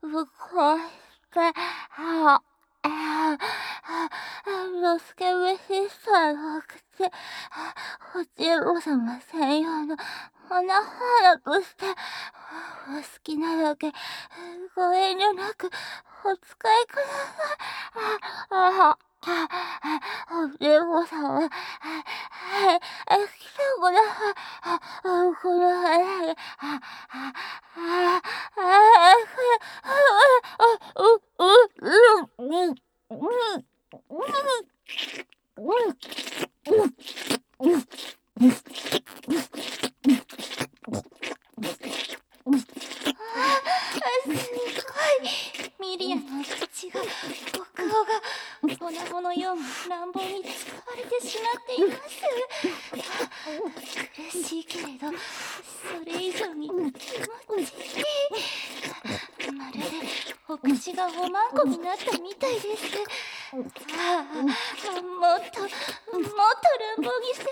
こうしてロスケベシスタの口、おじいろ様専用の花々として、お好きなだけご遠慮なくお使いください。おじいろ様、来てください。この花で、すごい。ミリアの口が、北欧が、粉々のような乱暴に使われてしまっています。苦しいけれど、それ以上に気持ちいい。まるで、お口がおまんこになったみたいです。もっと乱暴にして